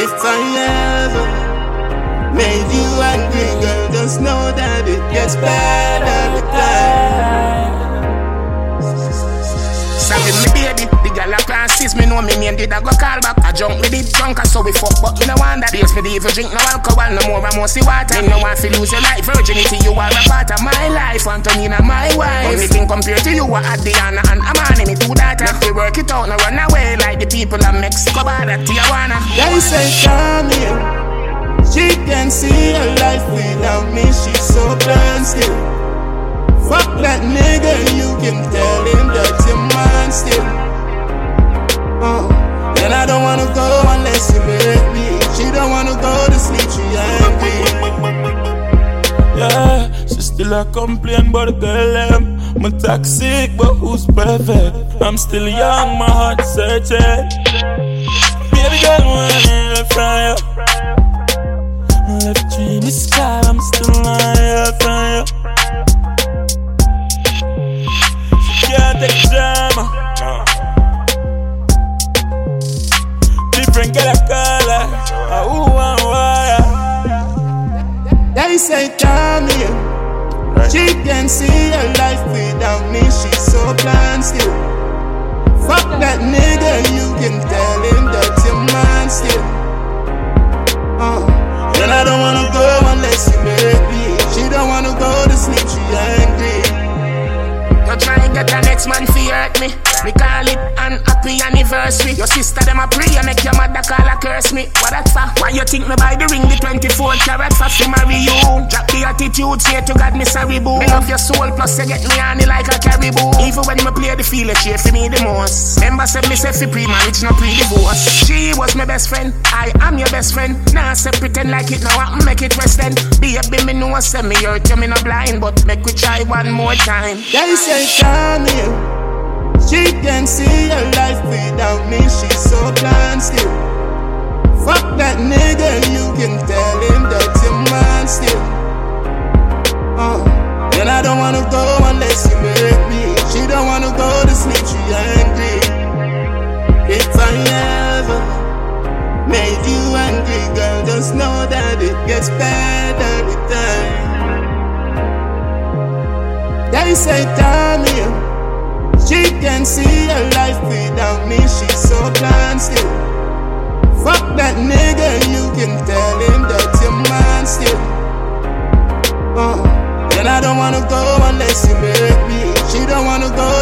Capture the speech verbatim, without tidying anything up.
If I ever made you angry, girl, just know that it gets better with time. Sorry, me baby, the girl a classes, me know me name, did I go call back? I jump with it drunk, so we fuck, but me no want that. Base me the evil drink, no alcohol, no more, I must see water. Me no want to lose your life, virginity, you are a part of my life, Antonina, my wife. Everything compared to you, are Adriana and Amani, me two daughter. Let me work it out, no run away like the people of Mexico, but at Tijuana. They say, come here, she can see her life without me, she's so blind still. Fuck that nigga, you can tell him that your mind still. Uh, and I don't wanna go unless you make me. She don't wanna go to sleep, she angry. Yeah, she still a complain about the girl. Um, I'm toxic, but who's perfect? I'm still young, my heart searching. Baby girl, wanna fire. Left you in the sky, I'm still higher from you. Can't take drama. No. Different get a color. Ooh, and wire. They say, come here. She can see her life without me. She's so blind still. Fuck that nigga. You can tell him that your mind still. Uh, and I don't wanna go unless you make me. She don't wanna go to sleep. She angry. You try and get the next man fi hurt me. Me call it an happy anniversary. Your sister them a pray, make your mother call a curse me. What that for? Why you think me buy the ring, the twenty-four carat for fi marry you? Drop the attitude, say to God me sorry boo. Me love your soul, plus you get me honey like a caribou. Even when me play the field, you cheer for me the most. Remember said me say fi pre-marriage, no pre-divorce. She was my best friend, I am your best friend. Now say pretend like it now, I make it rest then. Baby me know say me hurt you, me no blind, but make we try one more time. They say come here. She can see her life without me, she's so blind still. Fuck that nigga, you can tell him that your mind still. Uh, and I don't wanna go unless you make me. She don't wanna go to sleep, she angry. If I ever made you angry, girl, just know that it gets better with time. They say, time here. She can see her life without me, she's so blind still. Fuck that nigga, you can tell him that your mind still. Uh, and I don't wanna go unless you make me. She don't wanna go